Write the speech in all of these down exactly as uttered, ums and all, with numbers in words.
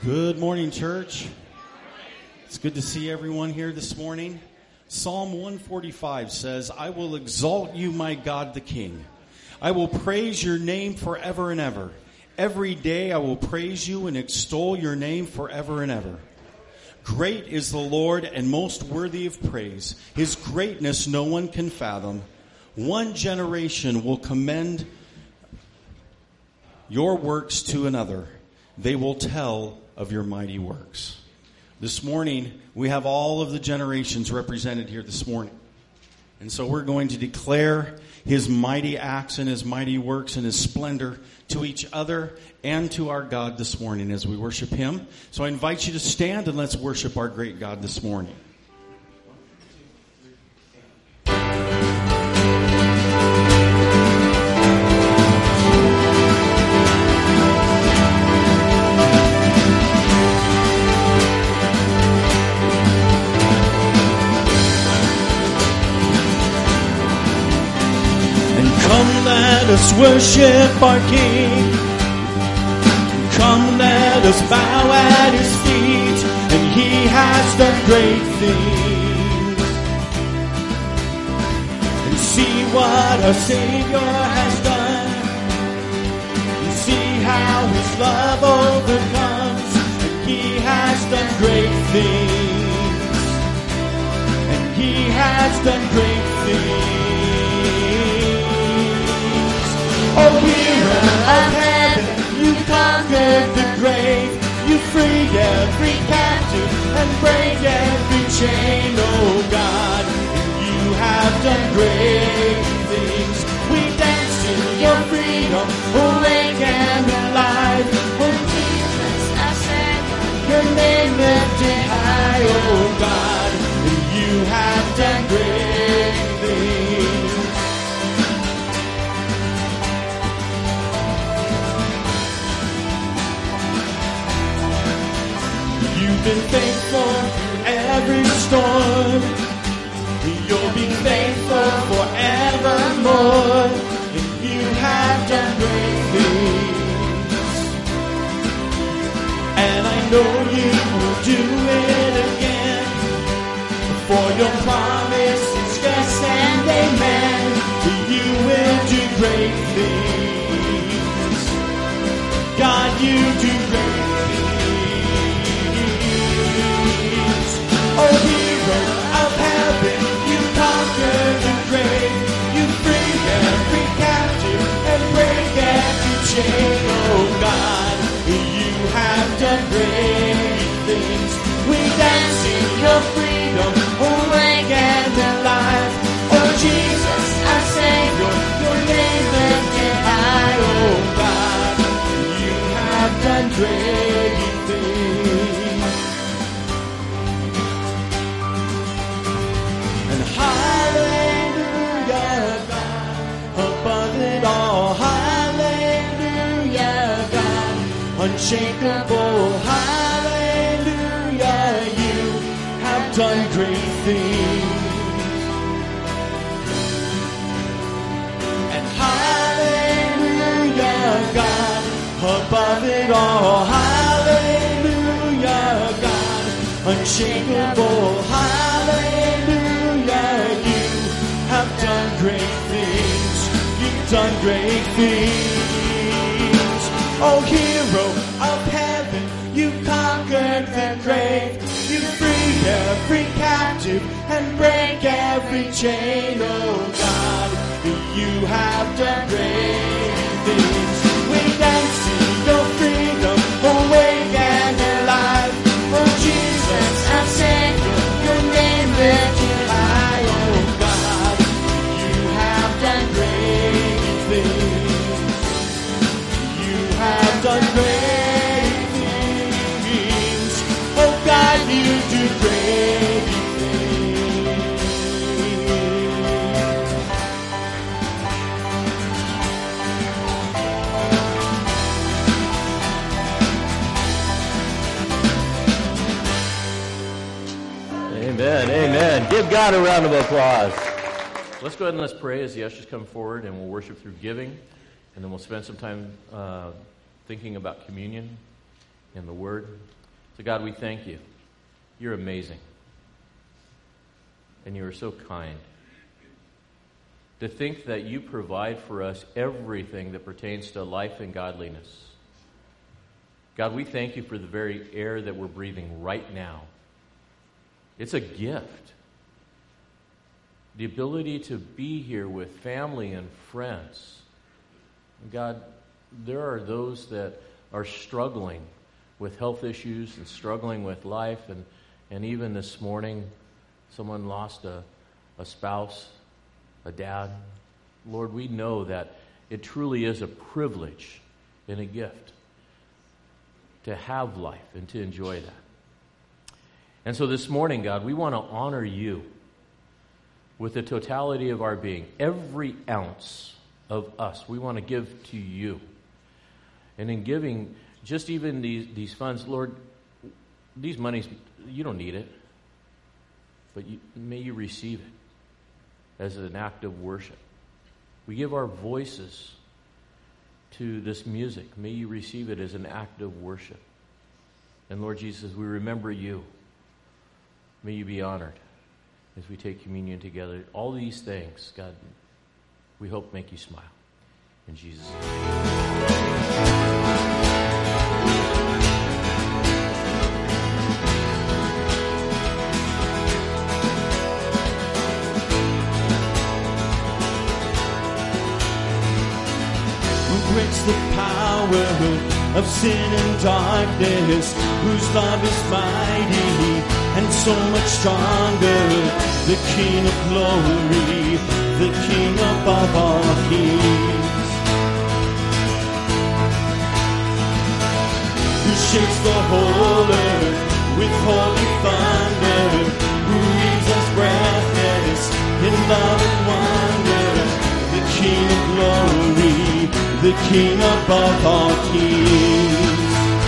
Good morning, church. It's good to see everyone here this morning. Psalm one forty-five says, I will exalt you, my God the King. I will praise your name forever and ever. Every day I will praise you and extol your name forever and ever. Great is the Lord and most worthy of praise. His greatness no one can fathom. One generation will commend your works to another. They will tell of your mighty works. This morning, we have all of the generations represented here this morning. And so we're going to declare his mighty acts and his mighty works and his splendor to each other and to our God this morning as we worship him. So I invite you to stand and let's worship our great God this morning. Let us worship our King. Come, let us bow at his feet. And he has done great things. And see what our Savior has done. And see how his love overcomes. And he has done great things. And he has done great things. Oh, hero of heaven, you conquered the grave. You freed every captive and break every chain, oh God. You have done great things. We dance to your freedom, awake and alive. Oh, Jesus, our Savior, your name lifted high, oh God. You have done great things. You've been faithful through every storm. You'll be faithful forevermore. And you have done great things. And I know you will do it again. For your promise is yes and amen. You will do great things. God, you do great things. Oh, hero of heaven, you conquered the grave. You freed every captive and break every chain, oh God. You have done great things. We dance in your freedom, awake and alive. Oh, Jesus, our Savior, your name lifted high, oh God. You have done great things. Hallelujah, God, above it all. Hallelujah, God, unshakable. Hallelujah, you have done great things. And hallelujah, God, above it all. Hallelujah, God, unshakable. Hallelujah, you have done great things. You've done great things. Oh, hero of heaven, you conquered the grave. You freed every captive and break every chain, oh God. You have done great things. We dance to your freedom, awake and alive. Oh, Jesus, our Savior, your name lifted high, oh God. You have done great things. You have done great things. Oh God, you do great things. Amen, amen. Give God a round of applause. Let's go ahead and let's pray as the ushers come forward, and we'll worship through giving, and then we'll spend some time uh, thinking about communion. in the Word. So God, we thank you. You're amazing. And you are so kind. To think that you provide for us everything that pertains to life and godliness. God, we thank you for the very air that we're breathing right now. It's a gift. The ability to be here with family and friends. God, there are those that are struggling with health issues and struggling with life. And, and even this morning, someone lost a, a spouse, a dad. Lord, we know that it truly is a privilege and a gift to have life and to enjoy that. And so this morning, God, we want to honor you with the totality of our being. Every ounce of us, we want to give to you. And in giving just even these, these funds, Lord, these monies, you don't need it. But you, may you receive it as an act of worship. We give our voices to this music. May you receive it as an act of worship. And Lord Jesus, we remember you. May you be honored as we take communion together. All these things, God, we hope make you smile. In Jesus' name. Breaks the power of sin and darkness, whose love is mighty and so much stronger. The King of glory, the King above all kings, who shakes the whole earth with holy thunder, who leaves us breathless in love and wonder. The King of glory, the King above all kings.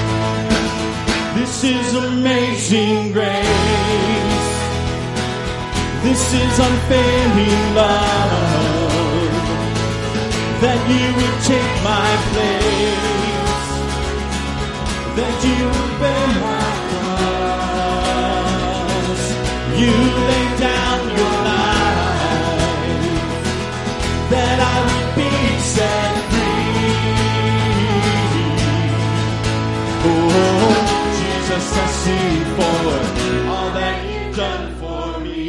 This is amazing grace. This is unfailing love, that you would take my place, that you would bear my cross. You laid down your life, that I would be set free. Oh, Jesus, I sing for all that you've done for me.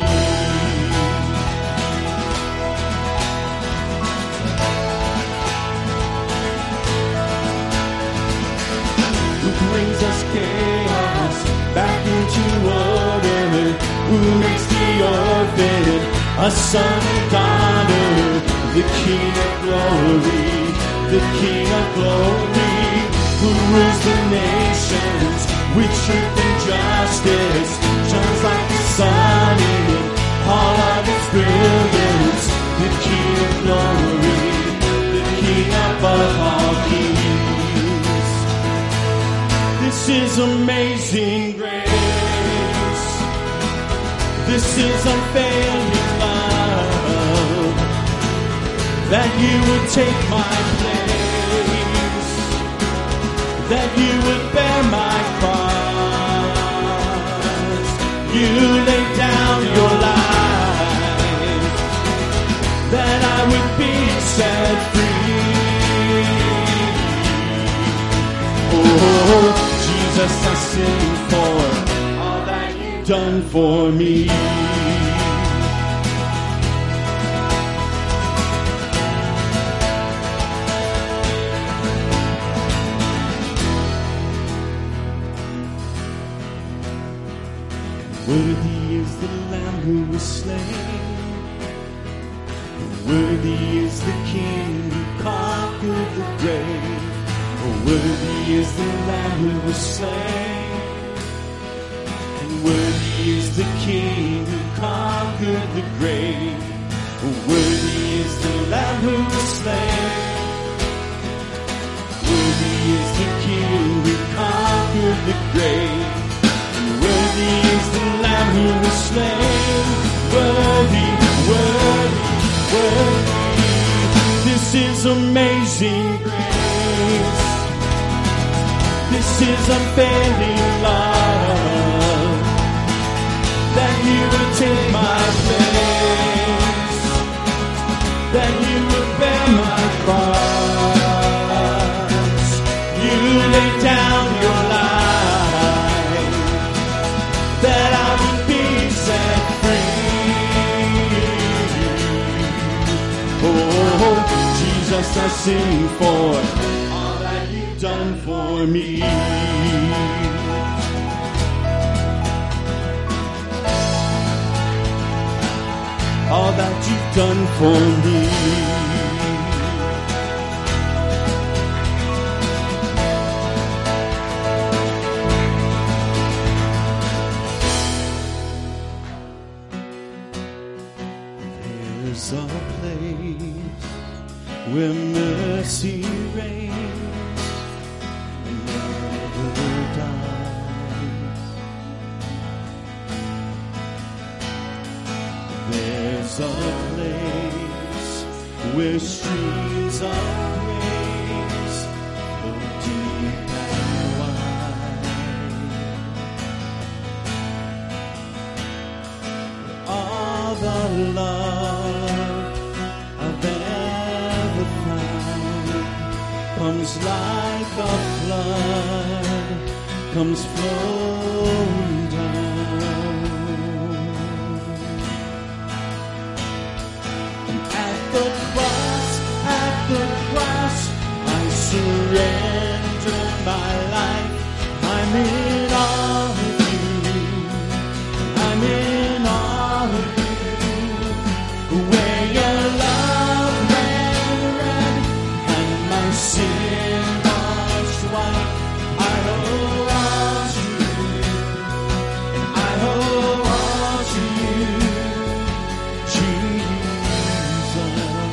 Who brings us chaos back into order, who makes the orphan a son and daughter. The King of glory, the King of glory, who rules the nations with truth and justice, shines like the sun in all of its brilliance. The King of glory, the King above all kings. This is amazing grace. This is unfailing love, that you would take my place, that you would bear my cross. You laid down your life, that I would be set free. Oh, Jesus, I sing for all that you've done for me. Worthy is the Lamb who was slain. Worthy is the King who conquered the grave. Worthy is the Lamb who was slain. And worthy is the King who conquered the grave. Worthy is the Lamb who was slain. Worthy is the King who conquered the grave. Worthy is the Lamb who was slain. Worthy, worthy, worthy. This is amazing grace. This His unfailing love, that He would take my place, that He would bear my cross. You laid down your life, that I would be set free. Oh, Jesus, I sing for all that You've done for me. All that You've done for me. There's a place where mercy reigns and never dies. There's a place where streams of grace flow deep and wide. All the love I've ever found comes like a flood, comes flowing down. And at the cross, at the cross, I surrender my life. I'm in awe of You. I'm in awe of You. Where Your love ran red and my sin washed white, I owe all to You. I owe all to You, Jesus.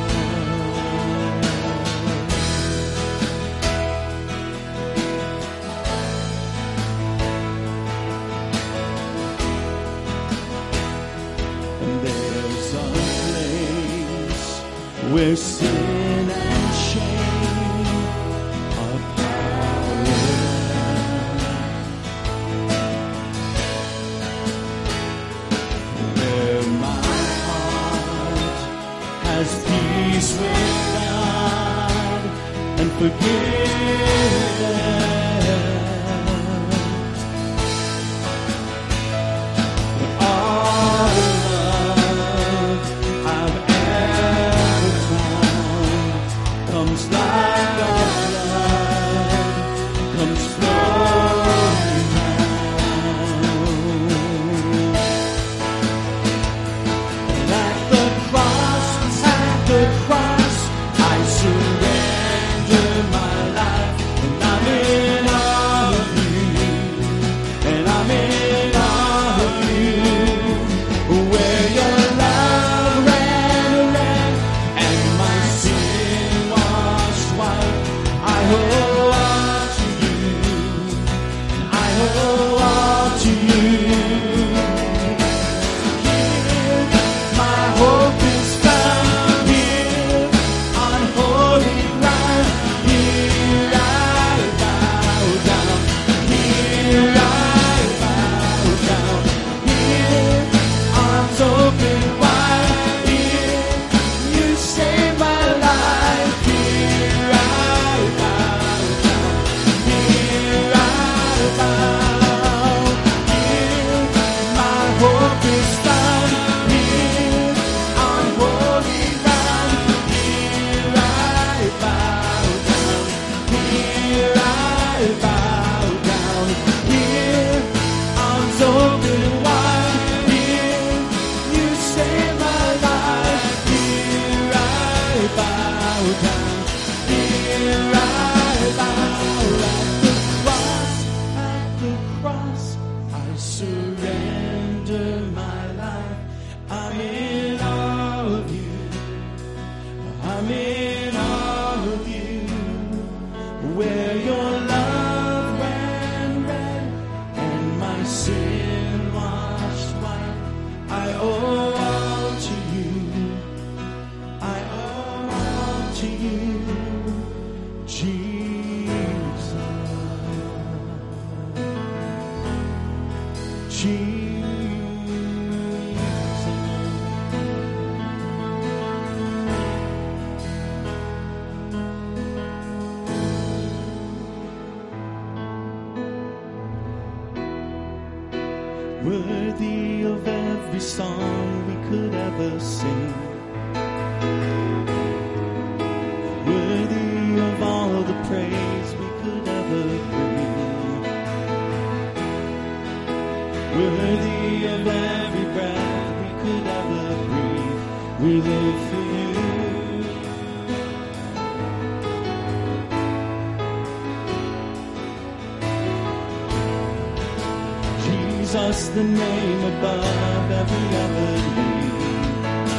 And there's a place where sin and shame are powerless, where my heart has peace with God and forgiveness. All the love I've ever found comes like a flood, comes flowing down. And at the cross, at the cross, I surrender my life, and I'm in awe of You, and I'm in awe of You. Where Your love ran red and my sin washed white, I owe all to You, I owe all to You. Here my hope is found, here on holy ground. Here I bow down, here I bow down, here arms open wide, here You save my life. Here I bow down, here I bow, here my hope is found, here on holy ground. Here I bow down, here I bow down, here arms open wide, here You save my life. Here I bow down, here I bow. At the cross, at the cross, I surrender my life. I'm in awe of You, I'm in awe of You. Where Your love ran red and my sin washed white, I owe all to You, I owe all to You, Jesus. Worthy of every song we could ever sing, worthy of all the praise we could ever bring, worthy of every breath we could ever breathe. We live for you. Jesus, the name above every other name.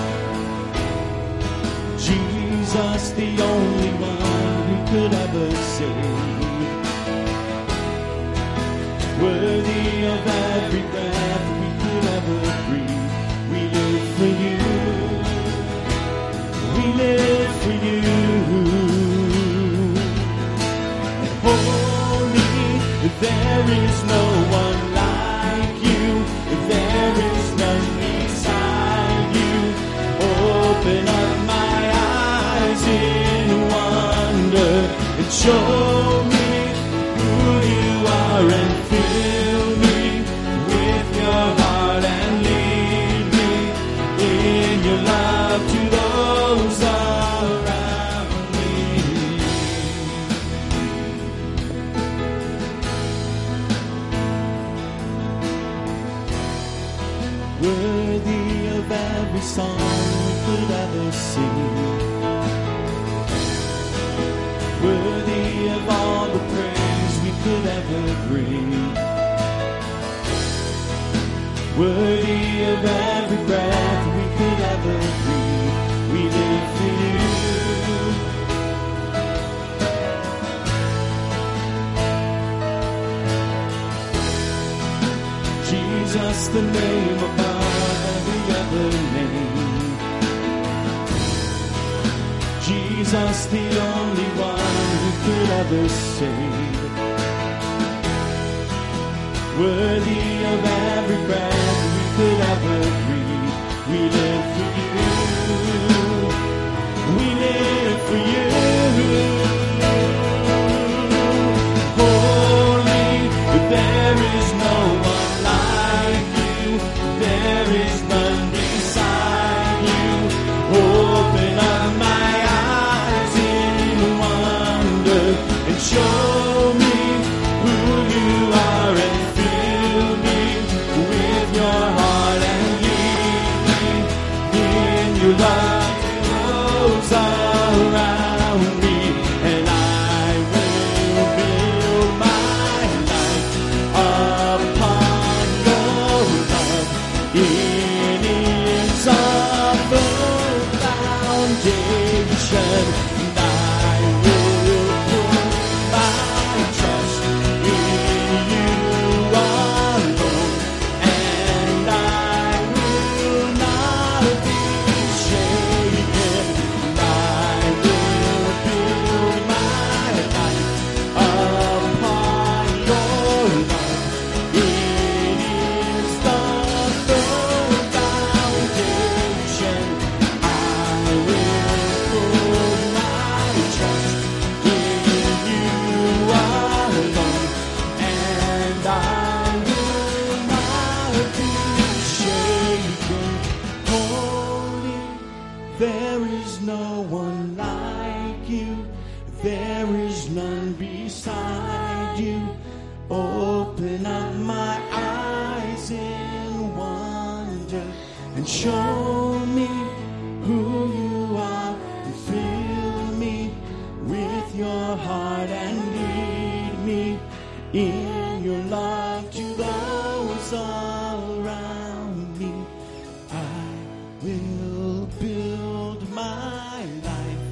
Jesus, the only one who could ever save. Worthy of every breath we could ever breathe. We live for you. We live for you. And holy, there is no one like you. There is none beside you. Open up my eyes in wonder and show me who you are, and fill me with your heart and lead me in your love to those around me. Worthy of every song we could ever sing, worthy of all the praise we could ever bring, worthy of every breath we could ever breathe. We live for you. Jesus, the name above every other name. Jesus, the only one who could ever save. Worthy of every breath we could ever breathe. We live for you. We live for you. Holy, there is no one like you. There is none beside you. Open up my eyes in wonder and show me who you are, and fill me with your heart and lead me in your love goes around me. And I will build my life upon your love. It is a firm foundation, and I will put my trust in you alone, and I will not be shaken. And I will build my life upon your love. It is the firm foundation. I will put my trust in you alone, and I will not be shaken. Holy, there is no one like you. There is none beside you. Open up my eyes in wonder and show me who you are, and fill me with your heart and lead me in your love to those around me. I will build my life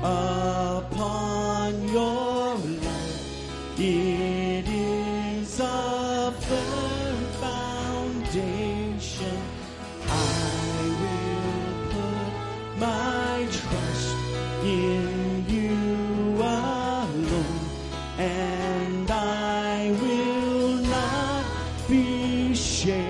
upon your love. It is a firm foundation. I will put my trust in you alone, and I will not be shaken.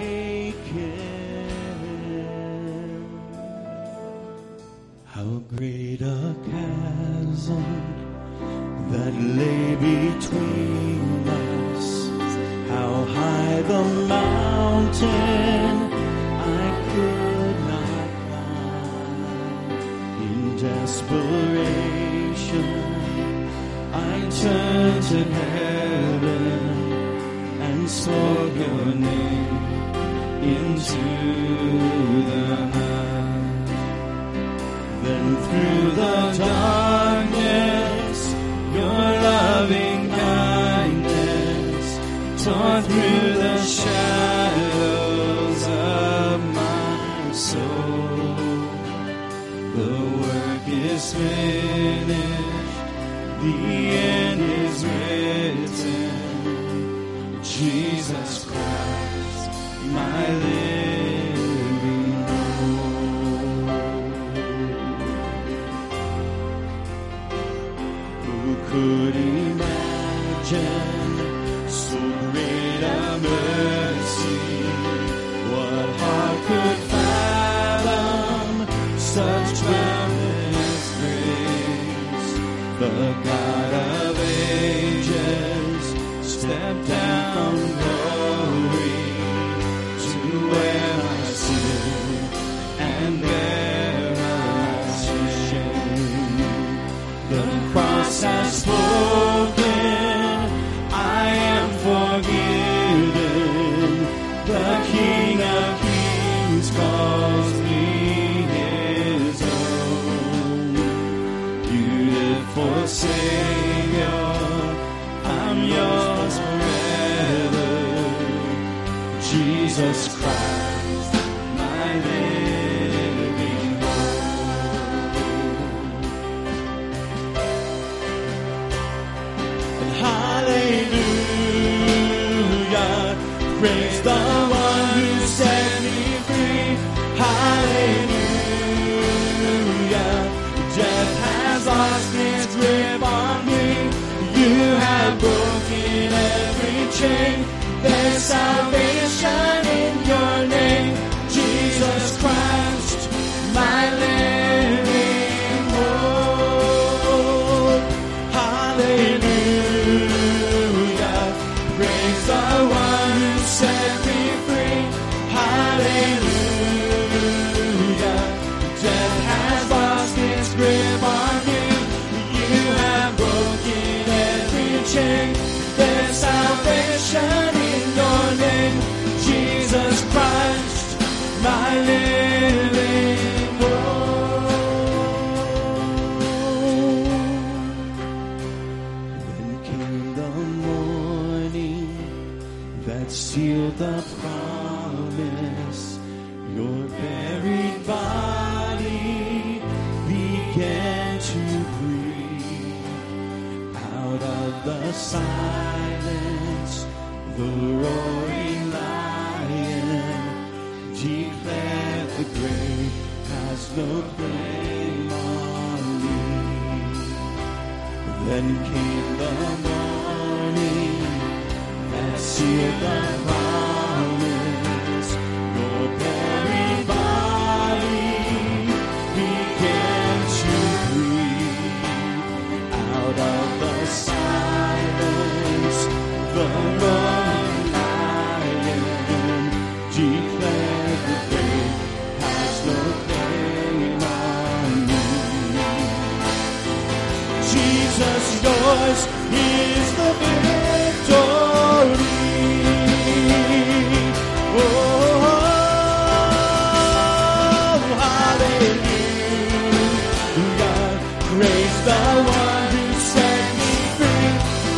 that lay between us. How high the mountain I could not climb. In desperation, I turned to heaven and saw your name into the night. Then through the darkness, your loving kindness tore through the shadows of my soul. The work is finished, the end is written. Jesus Christ, my living hope. Who could imagine so great a mercy? What heart could fathom such boundless grace? The God of ages stepped down glory to wear my sin and bear my shame. The cross has spoken, I am forgiven. The King of Kings calls me his own. Beautiful Savior, I'm yours forever. Jesus Christ, my living hope. And hallelujah, praise the one who set me free. Hallelujah, death has lost its grip on me. You have broken every chain. There's salvation in your name, Jesus Christ, my living hope. Hallelujah, praise the one who set me free. Hallelujah, death has lost its grip on me. You have broken every chain. There's salvation in your name, Jesus Christ, my living hope. Then came the morning that sealed the promise. Your buried body began to breathe. Out of the silence, the roaring lion declared the grave has no claim on me. Then came the morning that sealed the promise. Your buried body began to breathe. Out of the silence, the roaring lion declared the grave has no claim on me. Jesus, yours is the victory. Oh, hallelujah, praise the one who set me free.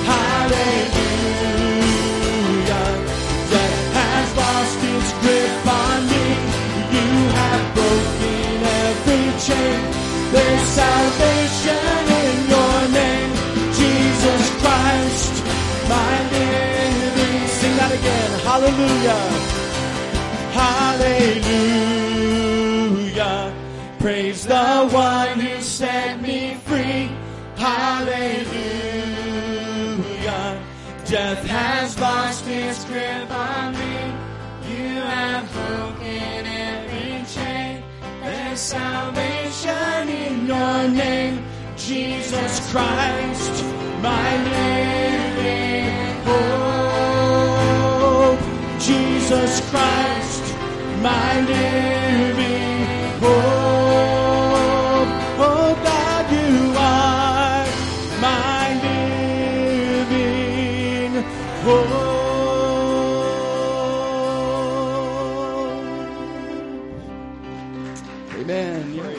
Hallelujah, death has lost its grip on me. You have broken every chain. There's salvation in your name, Jesus Christ, my living. Sing that again. Hallelujah, hallelujah, praise the one who set me free. Hallelujah, death has lost its grip on me. You have broken every chain. There's salvation in your name, Jesus Christ, my living hope. Jesus Christ, my living hope. Oh God, you are my living hope. Amen. Yes.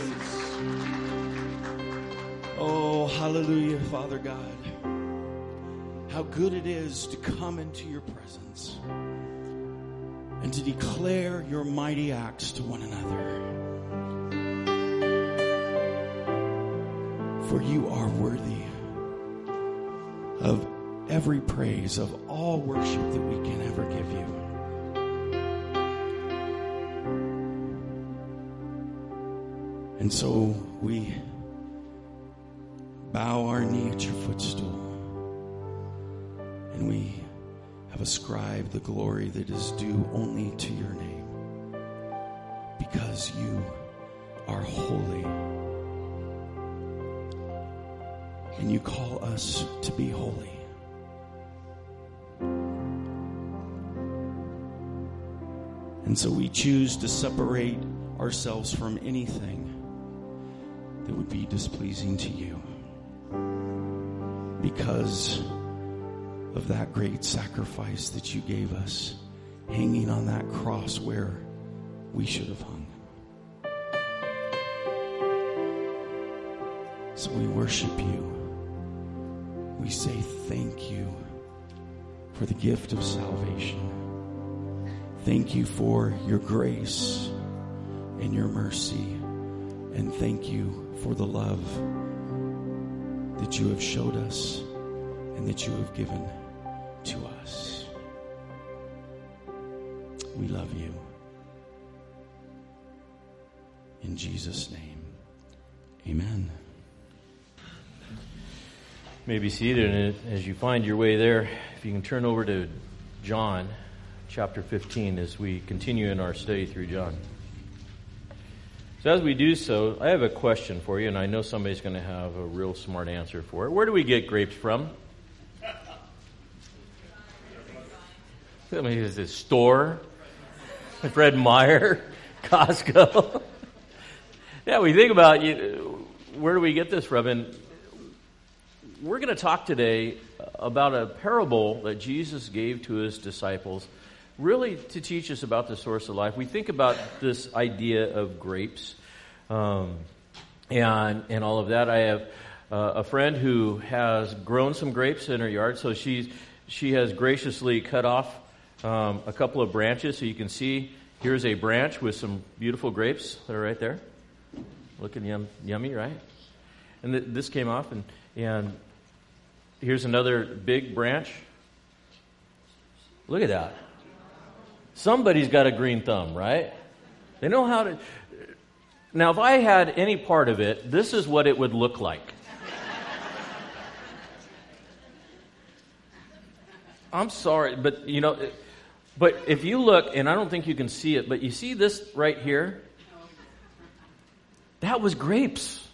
Oh, hallelujah, Father God. How good it is to come into your presence and to declare your mighty acts to one another. For you are worthy of every praise, of all worship that we can ever give you. And so we bow our knee at your footstool, and we have ascribed the glory that is due only to your name, because you are holy, and you call us to be holy. And so we choose to separate ourselves from anything that would be displeasing to you, because of that great sacrifice that you gave us, hanging on that cross where we should have hung. So we worship you. We say thank you for the gift of salvation. Thank you for your grace and your mercy. And thank you for the love that you have showed us and that you have given to us. We love you. In Jesus' name, amen. You may be seated, and as you find your way there, if you can turn over to John chapter fifteen as we continue in our study through John. So as we do so, I have a question for you, and I know somebody's going to have a real smart answer for it. Where do we get grapes from? I mean, is it store? Fred Meyer? Costco? Yeah, we think about you, where do we get this from? And we're going to talk today about a parable that Jesus gave to his disciples, really to teach us about the source of life. We think about this idea of grapes um, and and all of that. I have uh, a friend who has grown some grapes in her yard, so she's she has graciously cut off um, a couple of branches, so you can see here's a branch with some beautiful grapes that are right there, looking yum, yummy, right? And th- this came off, and and here's another big branch. Look at that. Somebody's got a green thumb, right? They know how to. Now, if I had any part of it, this is what it would look like. I'm sorry, but you know, but if you look, and I don't think you can see it, but you see this right here? That was grapes.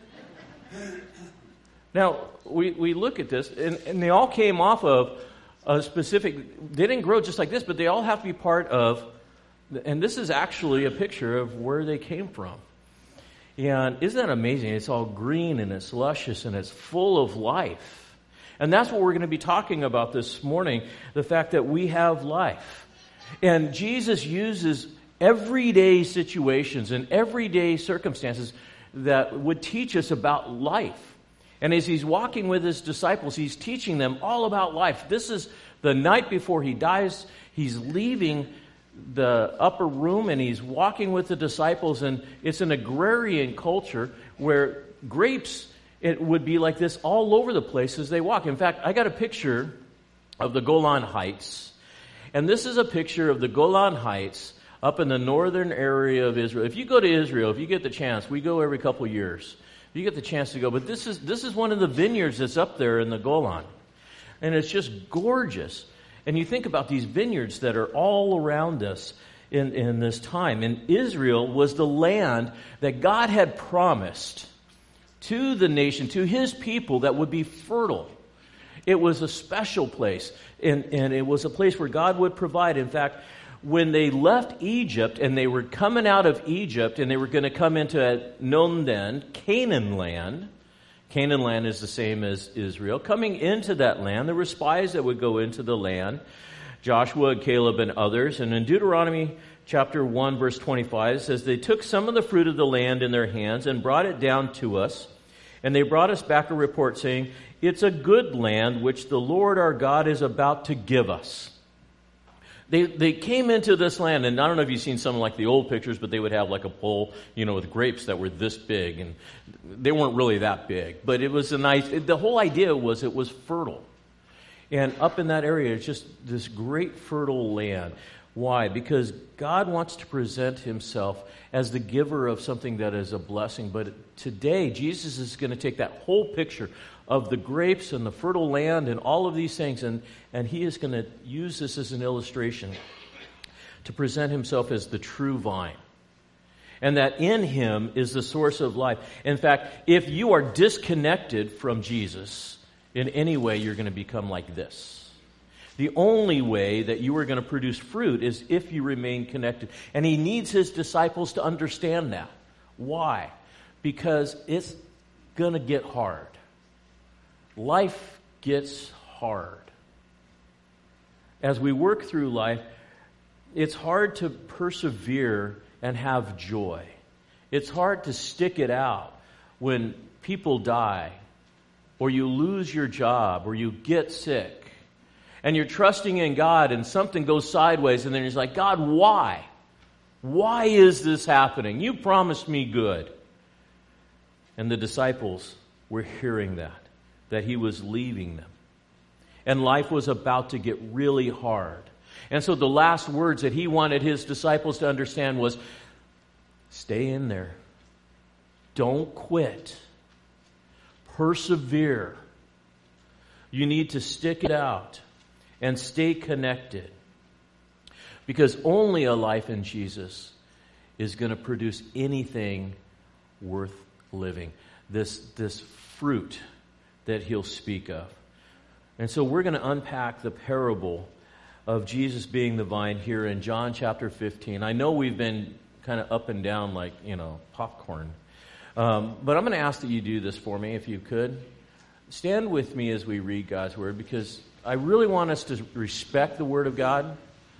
Now, we, we look at this, and, and they all came off of a specific, they didn't grow just like this, but they all have to be part of, and this is actually a picture of where they came from. And isn't that amazing? It's all green, and it's luscious, and it's full of life. And that's what we're going to be talking about this morning, the fact that we have life. And Jesus uses everyday situations and everyday circumstances that would teach us about life. And as he's walking with his disciples, he's teaching them all about life. This is the night before he dies. He's leaving the upper room and he's walking with the disciples. And it's an agrarian culture where grapes, it would be like this all over the place as they walk. In fact, I got a picture of the Golan Heights. And this is a picture of the Golan Heights up in the northern area of Israel. If you go to Israel, if you get the chance, we go every couple of years. You get the chance to go, but this is this is one of the vineyards that's up there in the Golan. And it's just gorgeous. And you think about these vineyards that are all around us in, in this time. And Israel was the land that God had promised to the nation, to his people that would be fertile. It was a special place, and, and it was a place where God would provide. In fact, when they left Egypt and they were coming out of Egypt and they were going to come into known then Canaan land, Canaan land is the same as Israel. Coming into that land, there were spies that would go into the land, Joshua, Caleb, and others. And in Deuteronomy chapter one, verse twenty-five, it says, they took some of the fruit of the land in their hands and brought it down to us. And they brought us back a report saying, it's a good land which the Lord our God is about to give us. They they came into this land, and I don't know if you've seen some like the old pictures, but they would have like a pole, you know, with grapes that were this big, and they weren't really that big. But it was a nice, it, the whole idea was it was fertile. And up in that area, it's just this great fertile land. Why? Because God wants to present himself as the giver of something that is a blessing. But today, Jesus is going to take that whole picture of the grapes and the fertile land and all of these things, and, and he is going to use this as an illustration to present himself as the true vine. And that in him is the source of life. In fact, if you are disconnected from Jesus in any way, you're going to become like this. The only way that you are going to produce fruit is if you remain connected. And he needs his disciples to understand that. Why? Because it's going to get hard. Life gets hard. As we work through life, it's hard to persevere and have joy. It's hard to stick it out when people die, or you lose your job, or you get sick. And you're trusting in God and something goes sideways, and then you're like, God, why? Why is this happening? You promised me good. And the disciples were hearing that, that he was leaving them. And life was about to get really hard. And so the last words that he wanted his disciples to understand was, stay in there. Don't quit. Persevere. You need to stick it out and stay connected. Because only a life in Jesus is going to produce anything worth living. This, this fruit that he'll speak of. And so we're going to unpack the parable of Jesus being the vine here in John chapter fifteen. I know we've been kind of up and down like, you know, popcorn. Um, but I'm going to ask that you do this for me, if you could. Stand with me as we read God's Word, because I really want us to respect the Word of God.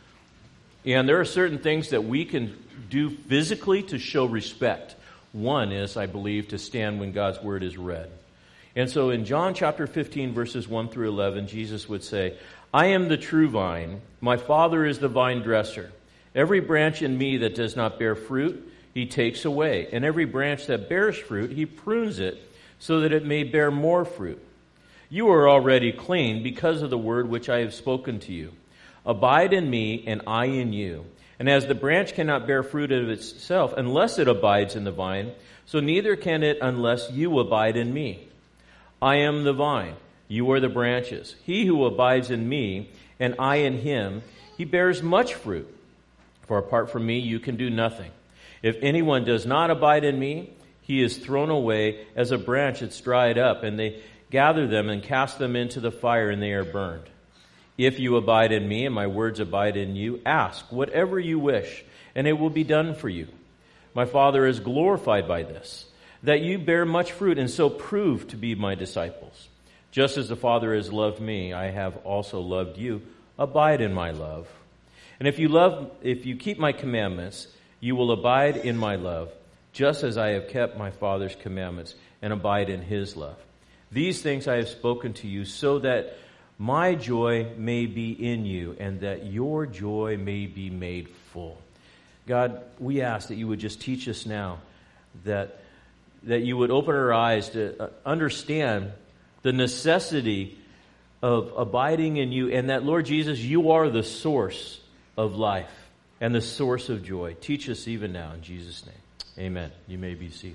And there are certain things that we can do physically to show respect. One is, I believe, to stand when God's Word is read. And so in John chapter fifteen, verses one through eleven, Jesus would say, I am the true vine. My Father is the vine dresser. Every branch in me that does not bear fruit, he takes away. And every branch that bears fruit, he prunes it so that it may bear more fruit. You are already clean because of the word which I have spoken to you. Abide in me, and I in you. And as the branch cannot bear fruit of itself unless it abides in the vine, so neither can it unless you abide in me. I am the vine, you are the branches. He who abides in me, and I in him, he bears much fruit. For apart from me, you can do nothing. If anyone does not abide in me, he is thrown away as a branch that's dried up, and they gather them and cast them into the fire, and they are burned. If you abide in me, and my words abide in you, ask whatever you wish, and it will be done for you. My Father is glorified by this, that you bear much fruit, and so prove to be my disciples. Just as the Father has loved me, I have also loved you. Abide in my love. And if you love, if you keep my commandments, you will abide in my love, just as I have kept my Father's commandments and abide in his love. These things I have spoken to you so that my joy may be in you and that your joy may be made full. God, we ask that you would just teach us now, that, that you would open our eyes to understand the necessity of abiding in you, and that, Lord Jesus, you are the source of life and the source of joy. Teach us even now in Jesus' name. Amen. You may be seated.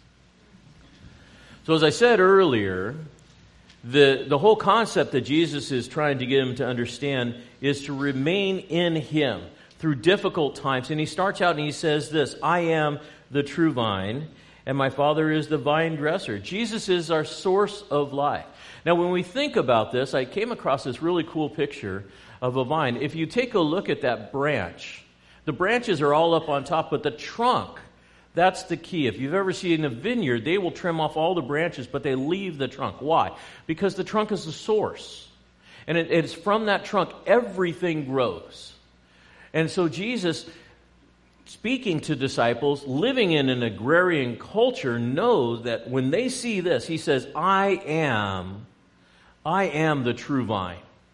So as I said earlier, the, the whole concept that Jesus is trying to get him to understand is to remain in him through difficult times. And he starts out and he says this, I am the true vine, and my Father is the vine dresser. Jesus is our source of life. Now, when we think about this, I came across this really cool picture of a vine. If you take a look at that branch, the branches are all up on top, but the trunk, that's the key. If you've ever seen a vineyard, they will trim off all the branches, but they leave the trunk. Why? Because the trunk is the source. And it, it's from that trunk everything grows. And so Jesus, speaking to disciples, living in an agrarian culture, knows that when they see this, he says, I am, I am the true vine.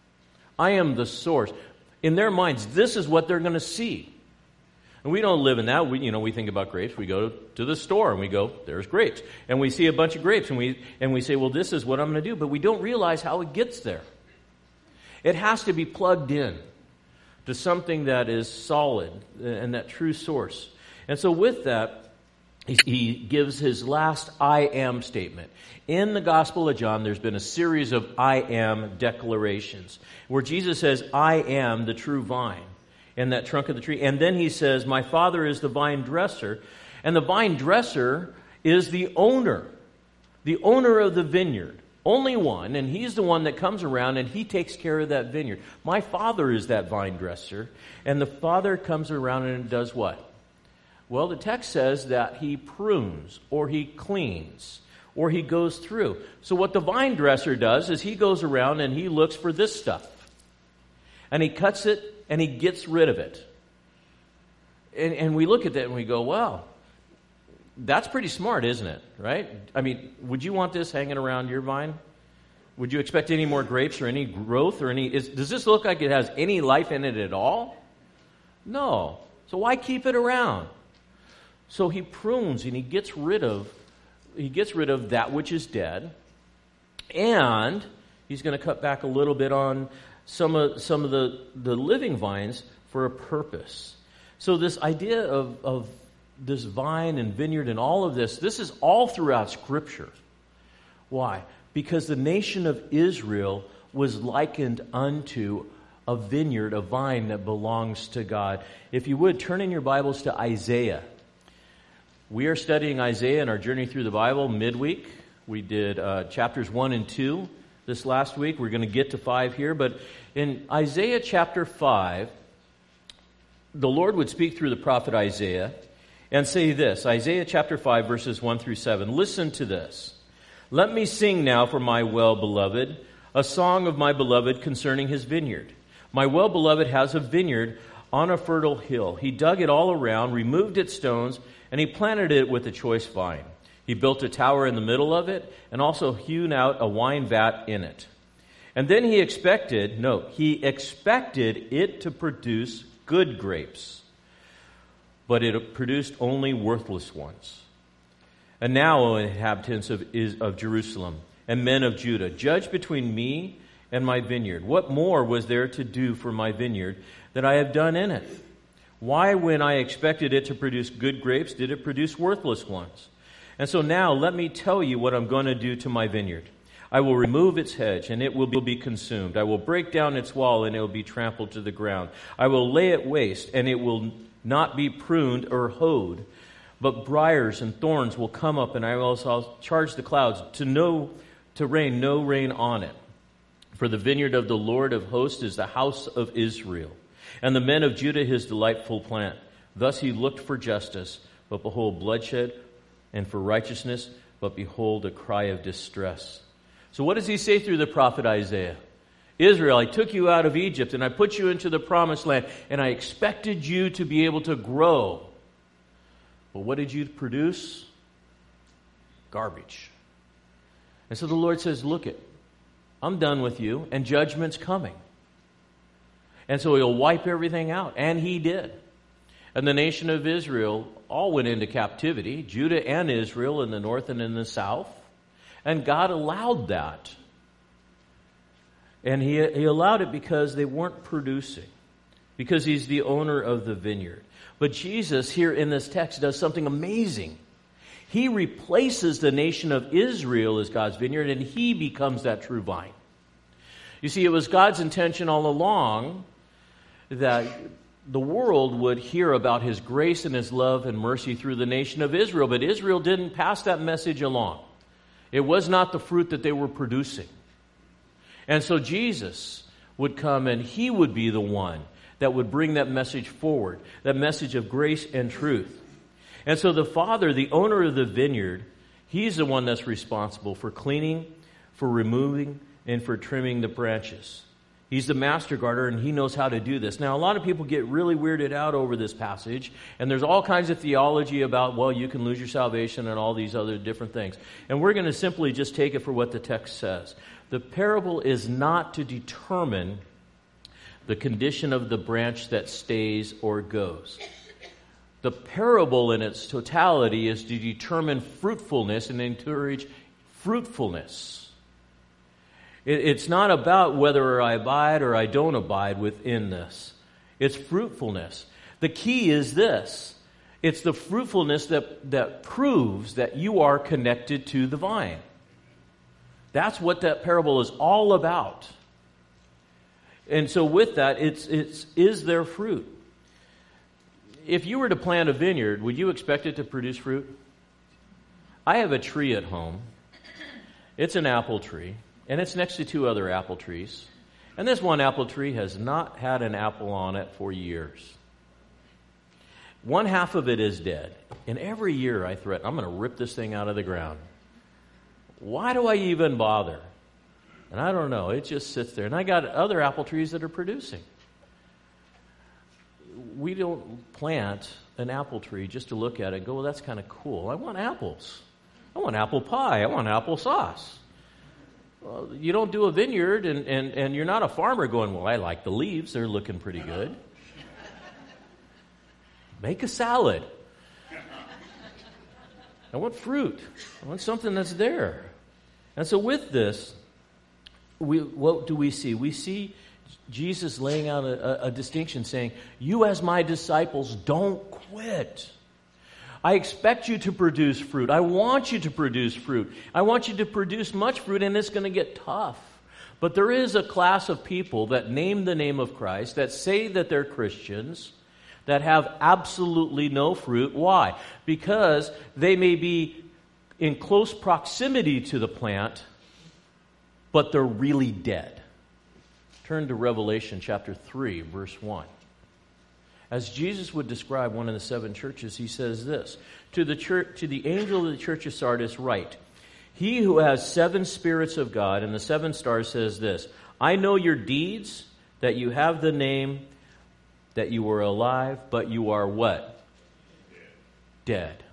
I am the source. In their minds, this is what they're going to see. And we don't live in that. We, you know, we think about grapes. We go to the store and we go, there's grapes. And we see a bunch of grapes and we and we say, well, this is what I'm going to do. But we don't realize how it gets there. It has to be plugged in to something that is solid and that true source. And so with that, he gives his last I am statement. In the Gospel of John, there's been a series of I am declarations where Jesus says, I am the true vine. In that trunk of the tree. And then he says, my Father is the vine dresser. And the vine dresser is the owner. The owner of the vineyard. Only one. And he's the one that comes around and he takes care of that vineyard. My Father is that vine dresser. And the Father comes around and does what? Well, the text says that he prunes or he cleans or he goes through. So what the vine dresser does is he goes around and he looks for this stuff. And he cuts it and he gets rid of it. And, and we look at that and we go, wow, that's pretty smart, isn't it? Right? I mean, would you want this hanging around your vine? Would you expect any more grapes or any growth or any... Is, does this look like it has any life in it at all? No. So why keep it around? So he prunes and he gets rid of, he gets rid of that which is dead. And he's going to cut back a little bit on some of some of the, the living vines for a purpose. So this idea of, of this vine and vineyard and all of this, this is all throughout Scripture. Why? Because the nation of Israel was likened unto a vineyard, a vine that belongs to God. If you would, turn in your Bibles to Isaiah. We are studying Isaiah in our journey through the Bible midweek. We did uh, chapters one and two. This last week. We're going to get to five here. But in Isaiah chapter five, the Lord would speak through the prophet Isaiah and say this. Isaiah chapter five, verses one through seven. Listen to this. Let me sing now for my well-beloved, a song of my beloved concerning his vineyard. My well-beloved has a vineyard on a fertile hill. He dug it all around, removed its stones, and he planted it with a choice vine. He built a tower in the middle of it and also hewn out a wine vat in it. And then he expected, no, he expected it to produce good grapes, but it produced only worthless ones. And now, O inhabitants of, of Jerusalem and men of Judah, judge between me and my vineyard. What more was there to do for my vineyard that I have done in it? Why, when I expected it to produce good grapes, did it produce worthless ones? And so now let me tell you what I'm going to do to my vineyard. I will remove its hedge, and it will be consumed. I will break down its wall, and it will be trampled to the ground. I will lay it waste, and it will not be pruned or hoed. But briars and thorns will come up, and I will also charge the clouds to no to rain no rain on it. For the vineyard of the Lord of hosts is the house of Israel, and the men of Judah his delightful plant. Thus he looked for justice, but behold bloodshed, and for righteousness, but behold a cry of distress. So what does he say through the prophet Isaiah? Israel, I took you out of Egypt, and I put you into the promised land, and I expected you to be able to grow. But what did you produce? Garbage. And so the Lord says, look it, I'm done with you, and judgment's coming. And so he'll wipe everything out. And he did. And the nation of Israel all went into captivity, Judah and Israel in the north and in the south. And God allowed that. And he, he allowed it because they weren't producing, because he's the owner of the vineyard. But Jesus here in this text does something amazing. He replaces the nation of Israel as God's vineyard, and he becomes that true vine. You see, it was God's intention all along that the world would hear about his grace and his love and mercy through the nation of Israel, but Israel didn't pass that message along. It was not the fruit that they were producing. And so Jesus would come and he would be the one that would bring that message forward, that message of grace and truth. And so the Father, the owner of the vineyard, he's the one that's responsible for cleaning, for removing, and for trimming the branches. He's the master gardener, and he knows how to do this. Now, a lot of people get really weirded out over this passage, and there's all kinds of theology about, well, you can lose your salvation and all these other different things. And we're going to simply just take it for what the text says. The parable is not to determine the condition of the branch that stays or goes. The parable in its totality is to determine fruitfulness and encourage fruitfulness. It's not about whether I abide or I don't abide within this. It's fruitfulness. The key is this. It's the fruitfulness that, that proves that you are connected to the vine. That's what that parable is all about. And so with that, it's, it's is there fruit? If you were to plant a vineyard, would you expect it to produce fruit? I have a tree at home. It's an apple tree. And it's next to two other apple trees. And this one apple tree has not had an apple on it for years. One half of it is dead. And every year I threaten, I'm going to rip this thing out of the ground. Why do I even bother? And I don't know. It just sits there. And I got other apple trees that are producing. We don't plant an apple tree just to look at it and go, well, that's kind of cool. I want apples. I want apple pie. I want applesauce. Well, you don't do a vineyard, and, and, and you're not a farmer going, well, I like the leaves. They're looking pretty good. Make a salad. I want fruit. I want something that's there. And so with this, we, what do we see? We see Jesus laying out a, a, a distinction saying, you as my disciples, don't quit. I expect you to produce fruit. I want you to produce fruit. I want you to produce much fruit, and it's going to get tough. But there is a class of people that name the name of Christ, that say that they're Christians, that have absolutely no fruit. Why? Because they may be in close proximity to the plant, but they're really dead. Turn to Revelation chapter three, verse one. As Jesus would describe one of the seven churches, he says this, to the church, to the angel of the church of Sardis write, he who has seven spirits of God and the seven stars says this, I know your deeds, that you have the name, that you are alive, but you are what? Dead. Dead.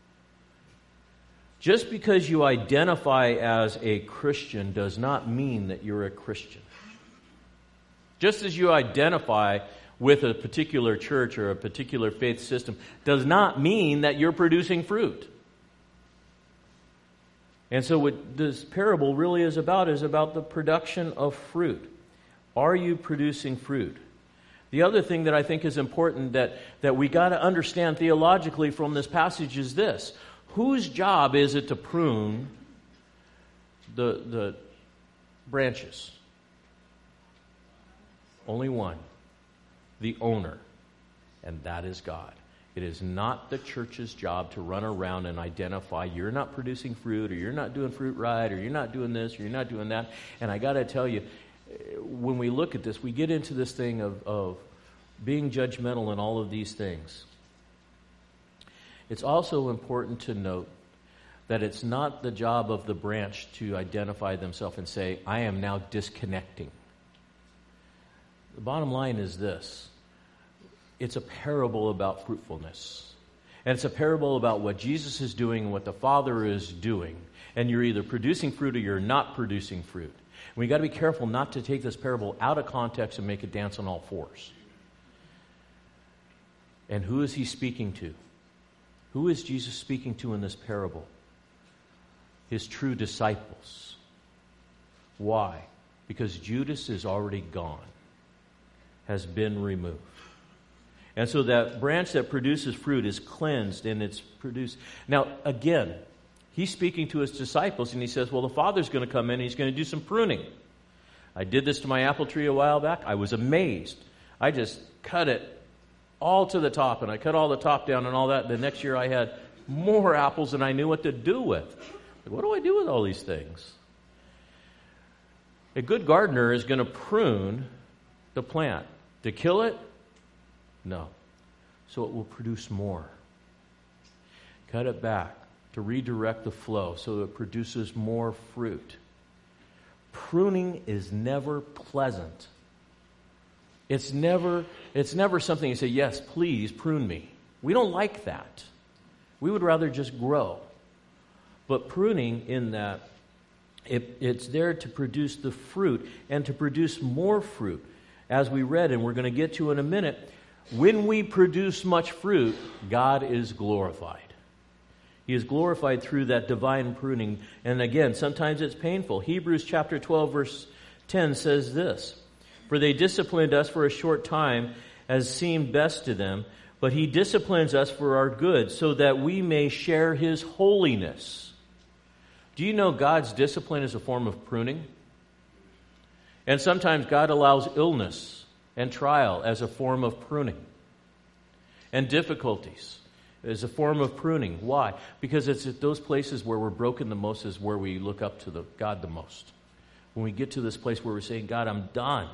Just because you identify as a Christian does not mean that you're a Christian. Just as you identify with a particular church or a particular faith system does not mean that you're producing fruit. And so what this parable really is about is about the production of fruit. Are you producing fruit? The other thing that I think is important that, that we got to understand theologically from this passage is this. Whose job is it to prune the, the branches? Only one. The owner, and that is God. It is not the church's job to run around and identify you're not producing fruit, or you're not doing fruit right, or you're not doing this, or you're not doing that. And I got to tell you, when we look at this, we get into this thing of, of being judgmental and all of these things. It's also important to note that it's not the job of the branch to identify themselves and say, I am now disconnecting. The bottom line is this. It's a parable about fruitfulness. And it's a parable about what Jesus is doing and what the Father is doing. And you're either producing fruit or you're not producing fruit. And we've got to be careful not to take this parable out of context and make it dance on all fours. And who is he speaking to? Who is Jesus speaking to in this parable? His true disciples. Why? Because Judas is already gone, has been removed. And so that branch that produces fruit is cleansed and it's produced. Now, again, he's speaking to his disciples and he says, well, the Father's going to come in and he's going to do some pruning. I did this to my apple tree a while back. I was amazed. I just cut it all to the top, and I cut all the top down and all that. The next year I had more apples than I knew what to do with. Like, what do I do with all these things? A good gardener is going to prune the plant. To kill it? No. So it will produce more. Cut it back to redirect the flow so that it produces more fruit. Pruning is never pleasant. It's never, it's never something you say, yes, please prune me. We don't like that. We would rather just grow. But pruning in that, it, it's there to produce the fruit and to produce more fruit. As we read, and we're going to get to in a minute, when we produce much fruit, God is glorified. He is glorified through that divine pruning. And again, sometimes it's painful. Hebrews chapter twelve, verse ten says this, "For they disciplined us for a short time as seemed best to them, but he disciplines us for our good, so that we may share his holiness." Do you know God's discipline is a form of pruning? And sometimes God allows illness and trial as a form of pruning. And difficulties as a form of pruning. Why? Because it's at those places where we're broken the most is where we look up to the God the most. When we get to this place where we're saying, God, I'm done.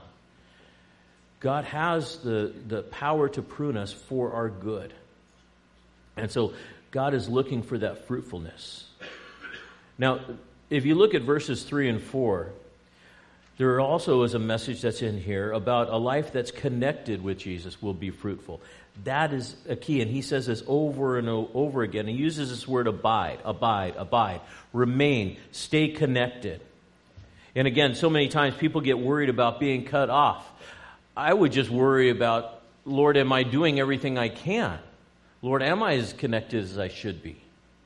God has the, the power to prune us for our good. And so God is looking for that fruitfulness. Now, if you look at verses three and four, there also is a message that's in here about a life that's connected with Jesus will be fruitful. That is a key, and he says this over and over again. He uses this word abide, abide, abide, remain, stay connected. And again, so many times people get worried about being cut off. I would just worry about, Lord, am I doing everything I can? Lord, am I as connected as I should be?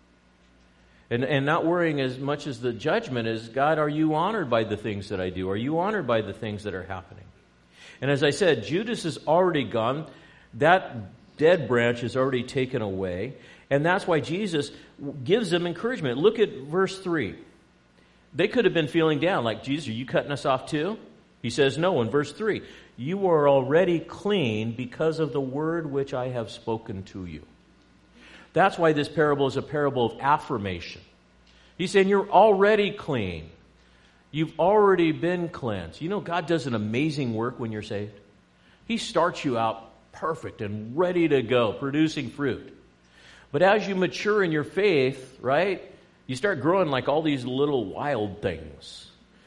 And, and not worrying as much as the judgment is, God, are you honored by the things that I do? Are you honored by the things that are happening? And as I said, Judas is already gone. That dead branch is already taken away. And that's why Jesus gives them encouragement. Look at verse three. They could have been feeling down, like, Jesus, are you cutting us off too? He says, no, in verse three. You are already clean because of the word which I have spoken to you. That's why this parable is a parable of affirmation. He's saying you're already clean. You've already been cleansed. You know, God does an amazing work when you're saved. He starts you out perfect and ready to go, producing fruit. But as you mature in your faith, right, you start growing like all these little wild things,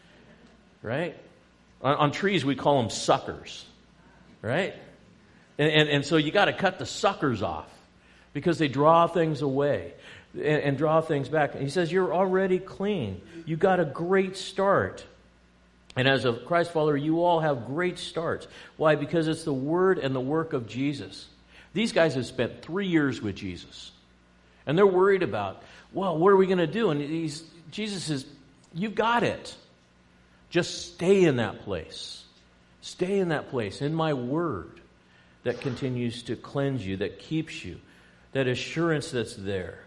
right? On, on trees, we call them suckers, right? And, and, and so you got to cut the suckers off because they draw things away and, and draw things back. And he says, you're already clean. You got a great start. And as a Christ follower, you all have great starts. Why? Because it's the word and the work of Jesus. These guys have spent three years with Jesus. And they're worried about, well, what are we going to do? And he's, Jesus says, you've got it. Just stay in that place. Stay in that place, in my word that continues to cleanse you, that keeps you, that assurance that's there.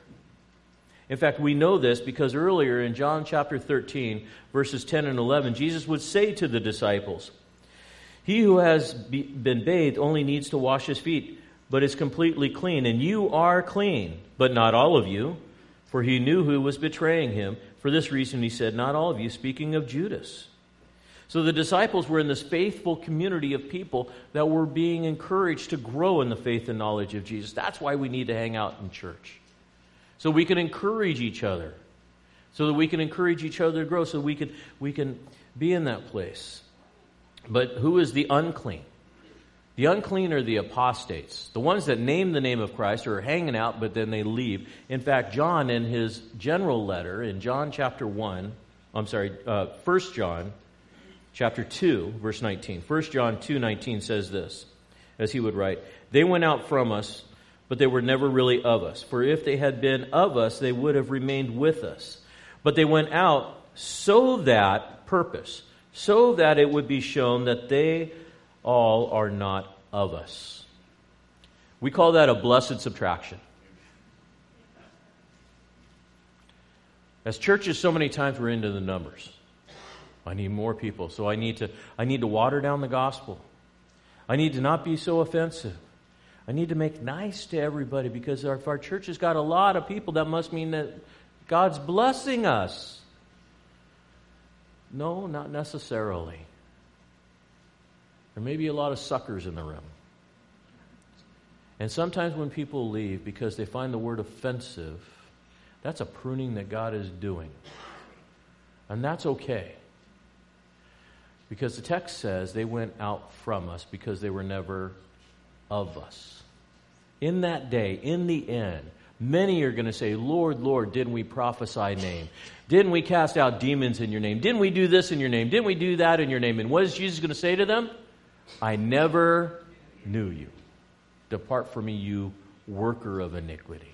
In fact, we know this because earlier in John chapter thirteen, verses ten and eleven, Jesus would say to the disciples, he who has be, been bathed only needs to wash his feet, but is completely clean. And you are clean, but not all of you, for he knew who was betraying him. For this reason he said, not all of you, speaking of Judas. So the disciples were in this faithful community of people that were being encouraged to grow in the faith and knowledge of Jesus. That's why we need to hang out in church. So we can encourage each other. So that we can encourage each other to grow. So we can, we can be in that place. But who is the unclean? The unclean are the apostates. The ones that name the name of Christ are hanging out, but then they leave. In fact, John in his general letter, in John chapter one, I'm sorry, uh, First John chapter two, verse nineteen. First John two nineteen says this, as he would write, they went out from us, but they were never really of us. For if they had been of us, they would have remained with us. But they went out so that, purpose, so that it would be shown that they all are not of us. We call that a blessed subtraction. As churches, so many times we're into the numbers. I need more people, so I need to I need to water down the gospel. I need to not be so offensive. I need to make nice to everybody because if our church has got a lot of people, that must mean that God's blessing us. No, not necessarily. There may be a lot of suckers in the room. And sometimes when people leave because they find the word offensive, that's a pruning that God is doing. And that's okay. Because the text says they went out from us because they were never of us. In that day, in the end, many are going to say, Lord, Lord, didn't we prophesy in name? Didn't we cast out demons in your name? Didn't we do this in your name? Didn't we do that in your name? And what is Jesus going to say to them? I never knew you. Depart from me, you worker of iniquity.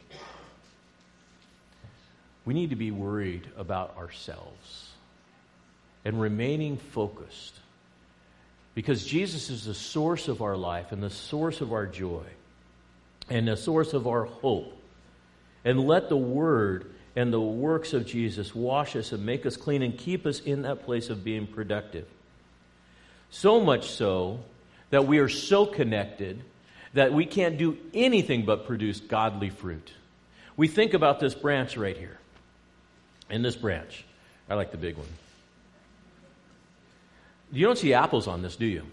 We need to be worried about ourselves and remaining focused, because Jesus is the source of our life and the source of our joy and the source of our hope. And let the Word and the works of Jesus wash us and make us clean and keep us in that place of being productive. So much so that we are so connected that we can't do anything but produce godly fruit. We think about this branch right here. In this branch. I like the big one. You don't see apples on this, do you?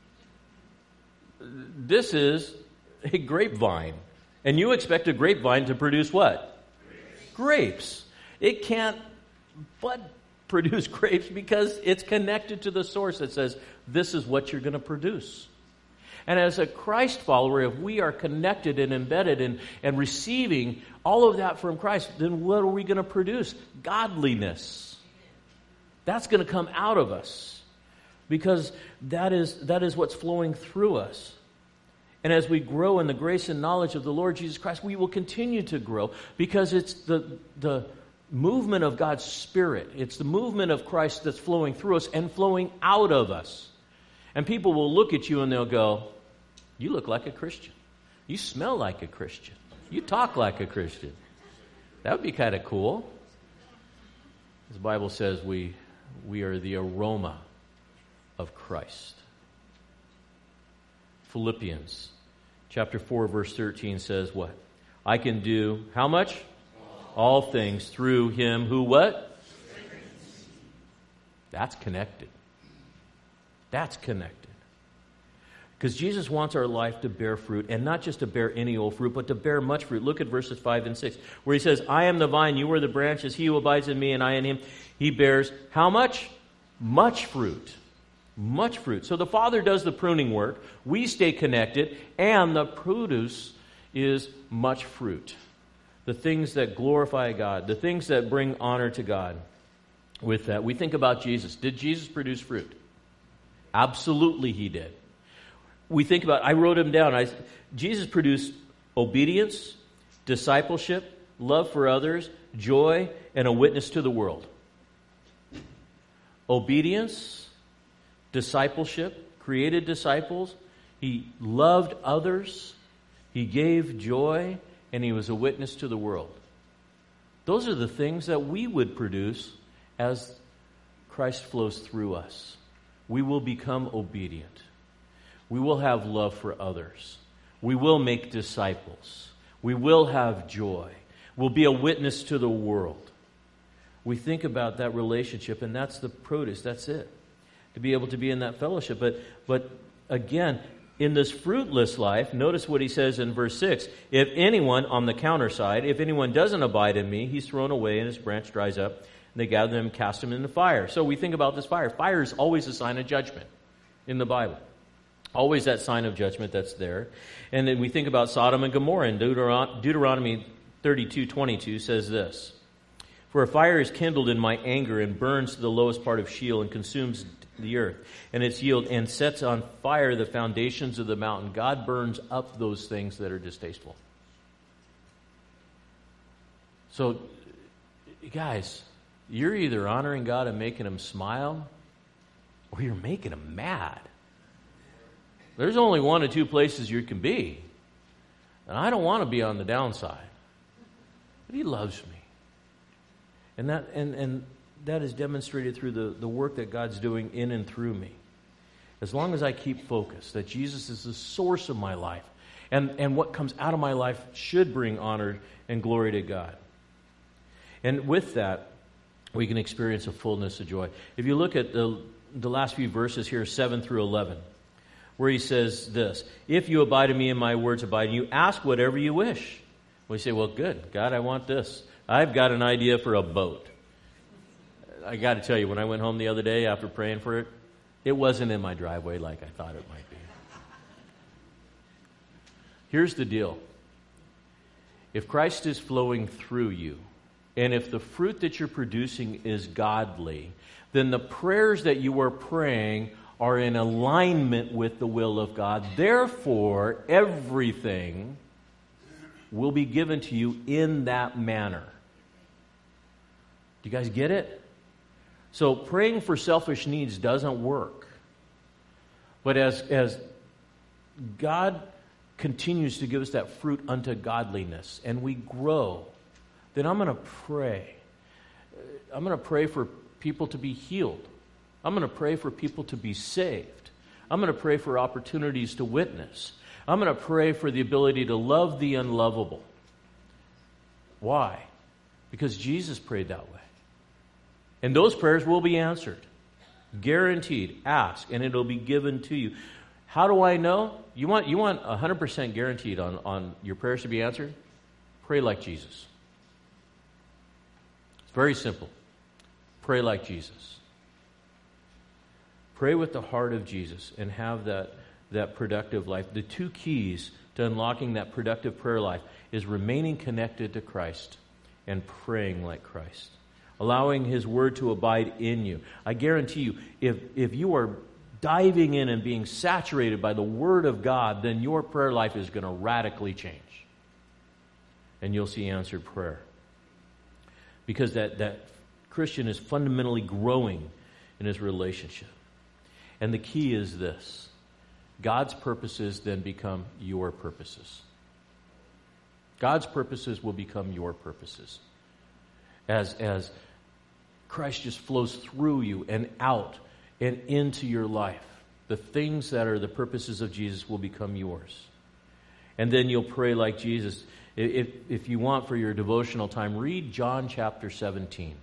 This is a grapevine. And you expect a grapevine to produce what? Grapes. Grapes. It can't but produce grapes because it's connected to the source that says, this is what you're going to produce. And as a Christ follower, if we are connected and embedded and, and receiving all of that from Christ, then what are we going to produce? Godliness. That's going to come out of us because that is that is what's flowing through us. And as we grow in the grace and knowledge of the Lord Jesus Christ, we will continue to grow because it's the the movement of God's Spirit. It's the movement of Christ that's flowing through us and flowing out of us. And people will look at you and they'll go, you look like a Christian. You smell like a Christian. You talk like a Christian. That would be kind of cool. The Bible says we we are the aroma of Christ. Philippians chapter four verse thirteen says what? I can do how much? All things through him who what? That's connected. That's connected. Because Jesus wants our life to bear fruit, and not just to bear any old fruit, but to bear much fruit. Look at verses five and six, where he says, I am the vine, you are the branches, he who abides in me and I in him, he bears how much? Much fruit. Much fruit. So the Father does the pruning work, we stay connected, and the produce is much fruit. The things that glorify God, the things that bring honor to God. With that, we think about Jesus. Did Jesus produce fruit? Absolutely he did. We think about, I wrote him down. I, Jesus produced obedience, discipleship, love for others, joy, and a witness to the world. Obedience, discipleship, created disciples. He loved others. He gave joy, and he was a witness to the world. Those are the things that we would produce as Christ flows through us. We will become obedient. We will have love for others. We will make disciples. We will have joy. We'll be a witness to the world. We think about that relationship, and that's the produce. That's it. To be able to be in that fellowship. But, but again, in this fruitless life, notice what he says in verse six. If anyone, on the counter side, if anyone doesn't abide in me, he's thrown away and his branch dries up. And they gather them and cast them into fire. So we think about this fire. Fire is always a sign of judgment in the Bible. Always that sign of judgment that's there. And then we think about Sodom and Gomorrah. And Deuteron- Deuteronomy thirty-two twenty-two says this. For a fire is kindled in my anger and burns to the lowest part of Sheol and consumes the earth and its yield and sets on fire the foundations of the mountain. God burns up those things that are distasteful. So, guys, you're either honoring God and making him smile, or you're making him mad. There's only one or two places you can be. And I don't want to be on the downside. But he loves me. And that and, and that is demonstrated through the, the work that God's doing in and through me. As long as I keep focused, that Jesus is the source of my life, And, and what comes out of my life should bring honor and glory to God. And with that, we can experience a fullness of joy. If you look at the, the last few verses here, seven through eleven, where he says this, if you abide in me and my words abide in you, ask whatever you wish. We say, well, good. God, I want this. I've got an idea for a boat. I got to tell you, when I went home the other day after praying for it, it wasn't in my driveway like I thought it might be. Here's the deal. If Christ is flowing through you, and if the fruit that you're producing is godly, then the prayers that you are praying are in alignment with the will of God. Therefore, everything will be given to you in that manner. Do you guys get it? So praying for selfish needs doesn't work. But as, as God continues to give us that fruit unto godliness and we grow, then I'm going to pray. I'm going to pray for people to be healed. I'm going to pray for people to be saved. I'm going to pray for opportunities to witness. I'm going to pray for the ability to love the unlovable. Why? Because Jesus prayed that way. And those prayers will be answered. Guaranteed. Ask, and it'll be given to you. How do I know? You want you want one hundred percent guaranteed on, on your prayers to be answered? Pray like Jesus. It's very simple. Pray like Jesus. Pray with the heart of Jesus and have that, that productive life. The two keys to unlocking that productive prayer life is remaining connected to Christ and praying like Christ. Allowing His Word to abide in you. I guarantee you, if, if you are diving in and being saturated by the Word of God, then your prayer life is going to radically change. And you'll see answered prayer. Because that, that Christian is fundamentally growing in his relationship. And the key is this. God's purposes then become your purposes. God's purposes will become your purposes. As, as Christ just flows through you and out and into your life, the things that are the purposes of Jesus will become yours. And then you'll pray like Jesus. If, if you want for your devotional time, read John chapter seventeen.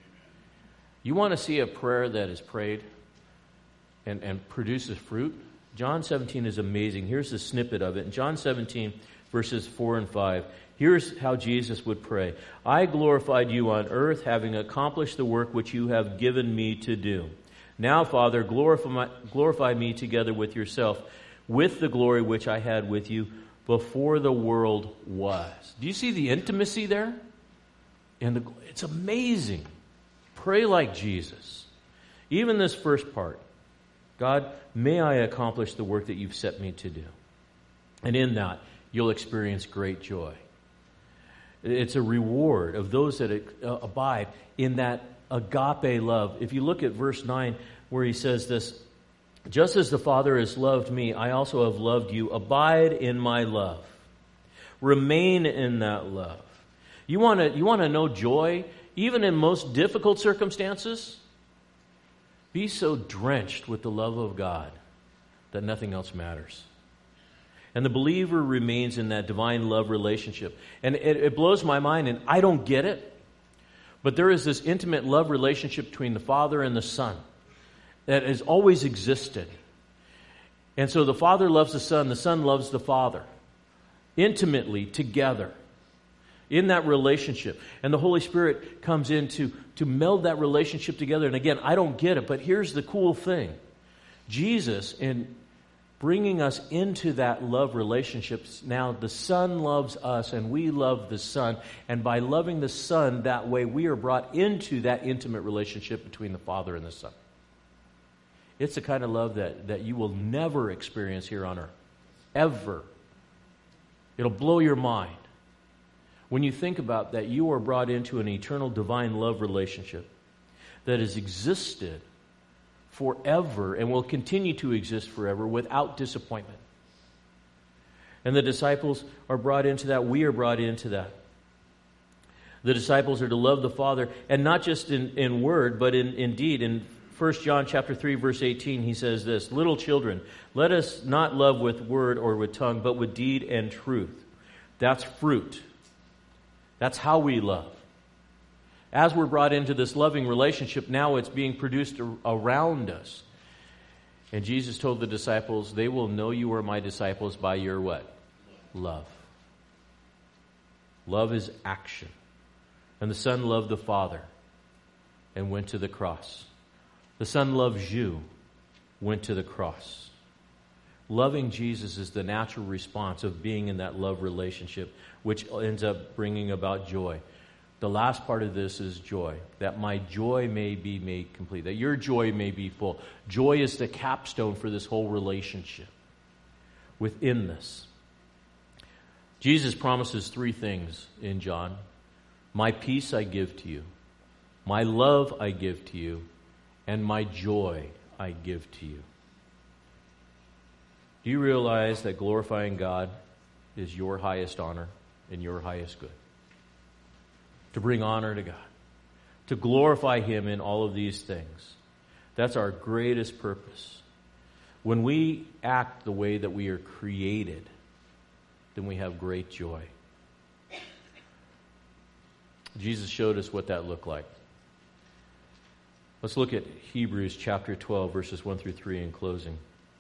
You want to see a prayer that is prayed and, and produces fruit? John seventeen is amazing. Here's a snippet of it. In John seventeen, verses four and five, here's how Jesus would pray. I glorified you on earth, having accomplished the work which you have given me to do. Now, Father, glorify, glorify me together with yourself, with the glory which I had with you before the world was. Do you see the intimacy there? And the, it's amazing. Pray like Jesus. Even this first part. God, may I accomplish the work that you've set me to do. And in that, you'll experience great joy. It's a reward of those that abide in that agape love. If you look at verse nine where he says this, just as the Father has loved me, I also have loved you. Abide in my love. Remain in that love. You want to you want to know joy, even in most difficult circumstances? Be so drenched with the love of God that nothing else matters. And the believer remains in that divine love relationship. And it, it blows my mind, and I don't get it. But there is this intimate love relationship between the Father and the Son that has always existed. And so the Father loves the Son, the Son loves the Father. Intimately together. In that relationship. And the Holy Spirit comes in to, to meld that relationship together. And again, I don't get it, but here's the cool thing. Jesus, in bringing us into that love relationship, now the Son loves us and we love the Son. And by loving the Son that way, we are brought into that intimate relationship between the Father and the Son. It's the kind of love that, that you will never experience here on earth. Ever. It'll blow your mind. When you think about that, you are brought into an eternal divine love relationship that has existed forever and will continue to exist forever without disappointment. And the disciples are brought into that. We are brought into that. The disciples are to love the Father, and not just in, in word, but in, in deed. In First John chapter three, verse eighteen, he says this, "Little children, let us not love with word or with tongue, but with deed and truth." That's fruit. That's how we love. As we're brought into this loving relationship, now it's being produced around us. And Jesus told the disciples, "They will know you are my disciples by your" what? Love. Love is action. And the Son loved the Father and went to the cross. The Son loves you, went to the cross. Loving Jesus is the natural response of being in that love relationship, which ends up bringing about joy. The last part of this is joy, that my joy may be made complete, that your joy may be full. Joy is the capstone for this whole relationship within this. Jesus promises three things in John. My peace I give to you. My love I give to you. And my joy I give to you. Do you realize that glorifying God is your highest honor and your highest good? To bring honor to God. To glorify Him in all of these things. That's our greatest purpose. When we act the way that we are created, then we have great joy. Jesus showed us what that looked like. Let's look at Hebrews chapter twelve, verses one through three in closing.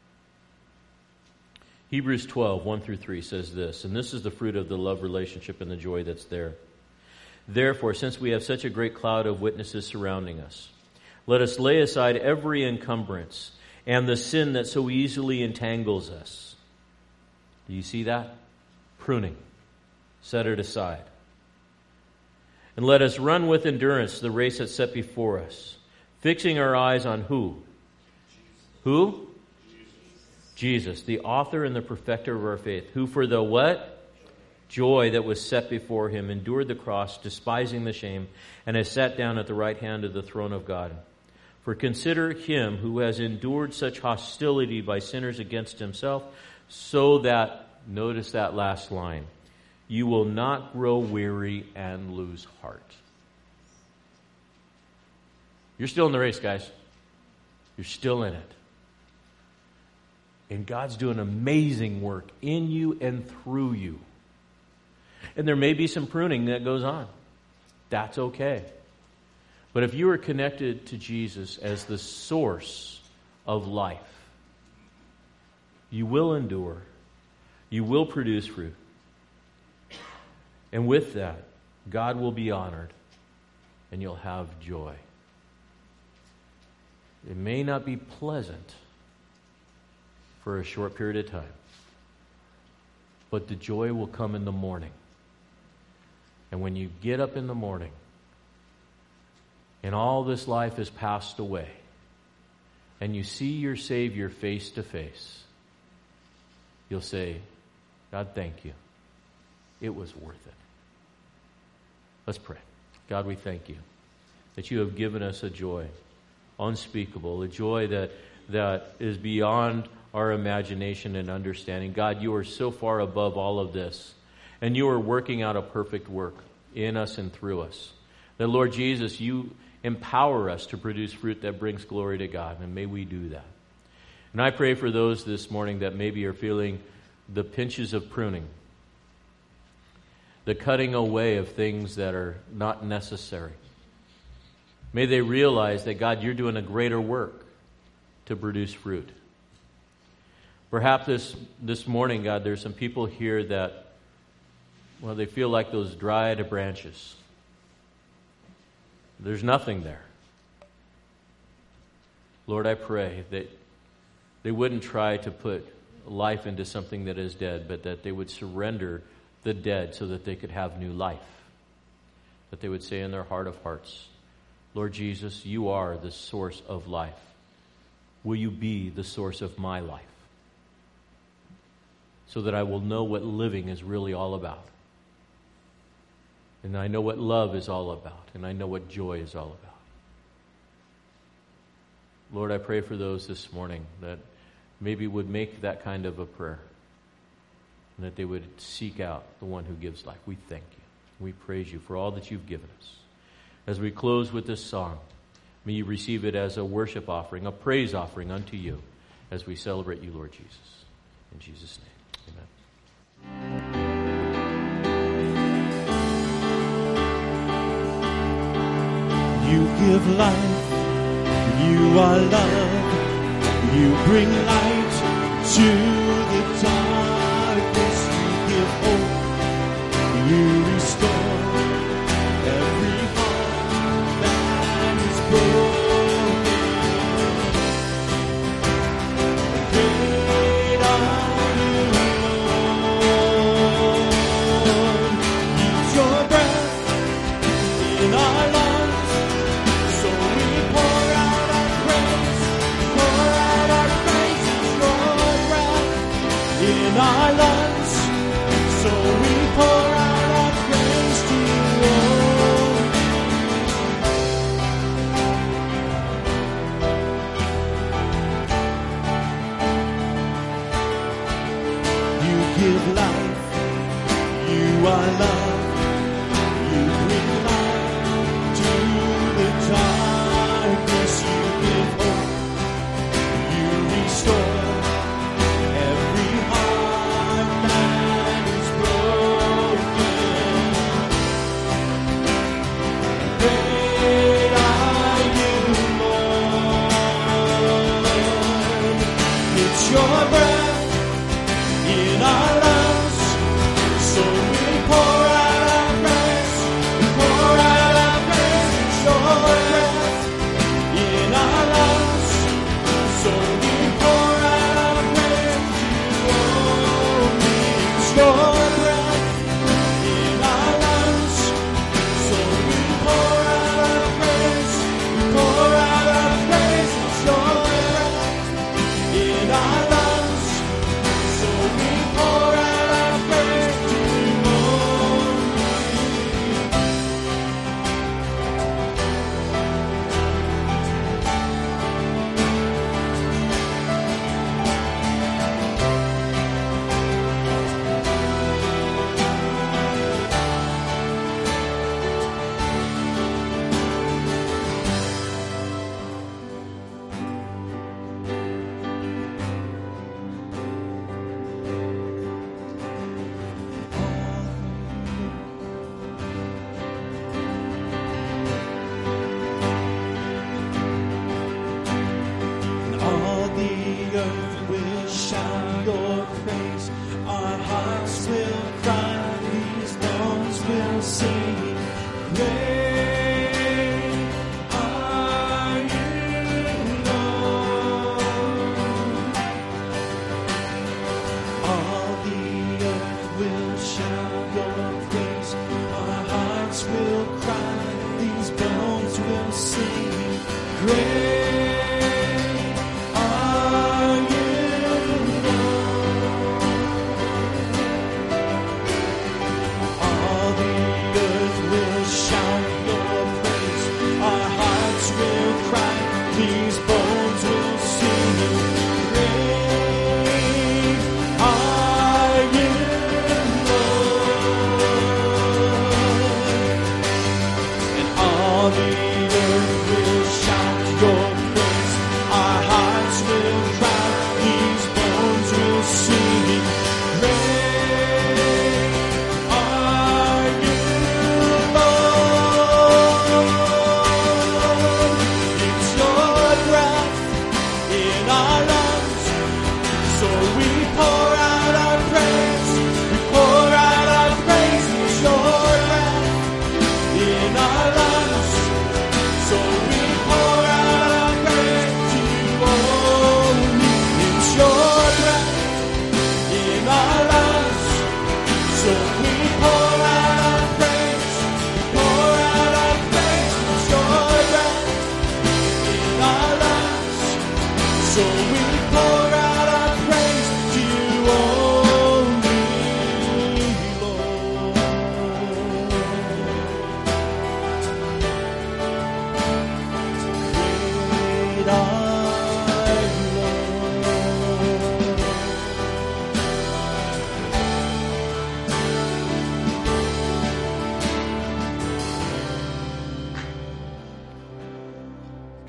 Hebrews twelve, one through three says this, and this is the fruit of the love relationship and the joy that's there. "Therefore, since we have such a great cloud of witnesses surrounding us, let us lay aside every encumbrance and the sin that so easily entangles us." Do you see that? Pruning. Set it aside. "And let us run with endurance the race that's set before us, fixing our eyes on who? Who? Jesus. Jesus, the author and the perfecter of our faith, who for the what? Joy that was set before him endured the cross, despising the shame, and has sat down at the right hand of the throne of God. For consider him who has endured such hostility by sinners against himself, so that," notice that last line, "you will not grow weary and lose heart." You're still in the race, guys. You're still in it. And God's doing amazing work in you and through you. And there may be some pruning that goes on. That's okay. But if you are connected to Jesus as the source of life, you will endure. You will produce fruit. And with that, God will be honored and you'll have joy. It may not be pleasant for a short period of time, but the joy will come in the morning. And when you get up in the morning and all this life has passed away and you see your Savior face to face, you'll say, "God, thank you. It was worth it." Let's pray. God, we thank you that you have given us a joy unspeakable, a joy that that is beyond our imagination and understanding. God, you are so far above all of this, and you are working out a perfect work in us and through us. That, Lord Jesus, you empower us to produce fruit that brings glory to God, and may we do that. And I pray for those this morning that maybe are feeling the pinches of pruning, the cutting away of things that are not necessary. May they realize that, God, you're doing a greater work to produce fruit. Perhaps this, this morning, God, there's some people here that, well, they feel like those dried branches. There's nothing there. Lord, I pray that they wouldn't try to put life into something that is dead, but that they would surrender the dead so that they could have new life. That they would say in their heart of hearts, Lord Jesus, you are the source of life. Will you be the source of my life? So that I will know what living is really all about. And I know what love is all about. And I know what joy is all about. Lord, I pray for those this morning that maybe would make that kind of a prayer. And that they would seek out the one who gives life. We thank you. We praise you for all that you've given us. As we close with this song, May you receive it as a worship offering, a praise offering unto you as we celebrate you, Lord Jesus. In Jesus' name, amen. You give life, you are love, you bring light to the darkness, you give hope, you restore every heart that is broken. Great are you, Lord. Use your breath in our lungs, so we pour out our praise, pour out our praises, your breath in our lungs, so we pour out our praise to you, Lord. You give life, you are love, you bring light to the darkness, you give hope, you restore every heart that is broken. Great are you, Lord. It's your breath in our lungs, so we pour out our praise, we pour out our praise. It's your breath in our lungs, so we pour out our praise to you only. It's your breath in our lungs, so we pour out our praise, we pour out our praise. It's your breath in our lungs, so we pour out our praise to you only. And all the earth will shout your praise. Our hearts will cry, these bones will sing. Great are you, Lord. All the earth will shout your praise. Our hearts will cry, these bones will sing. Great are you, Lord. All the earth will shout your praise. Our hearts will cry, these bones will sing. Great are you, Lord. And all the earth will shout your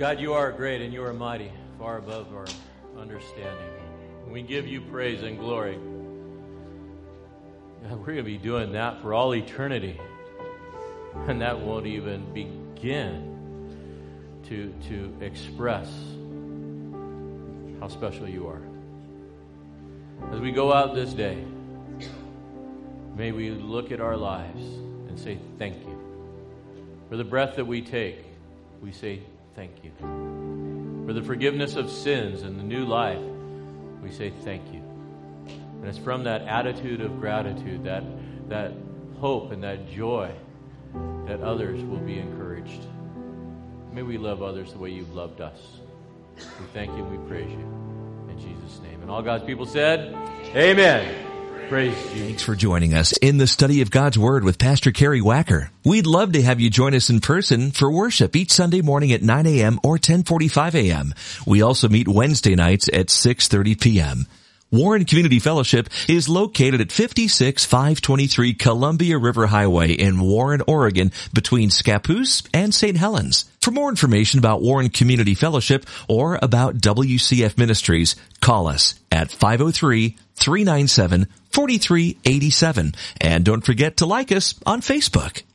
God, you are great and you are mighty, far above our understanding. We give you praise and glory. God, we're going to be doing that for all eternity. And that won't even begin to, to express how special you are. As we go out this day, may we look at our lives and say thank you. For the breath that we take, we say thank you. For the forgiveness of sins and the new life, we say thank you. And it's from that attitude of gratitude, that, that hope and that joy, that others will be encouraged. May we love others the way you've loved us. We thank you and we praise you. In Jesus' name. And all God's people said, amen. Praise you. Thanks for joining us in the study of God's Word with Pastor Kerry Wacker. We'd love to have you join us in person for worship each Sunday morning at nine a.m. or ten forty-five a.m. We also meet Wednesday nights at six thirty p.m. Warren Community Fellowship is located at fifty-six five twenty-three Columbia River Highway in Warren, Oregon, between Scappoose and Saint Helens. For more information about Warren Community Fellowship or about W C F Ministries, call us at five oh three, three nine seven, four three eight seven. And don't forget to like us on Facebook.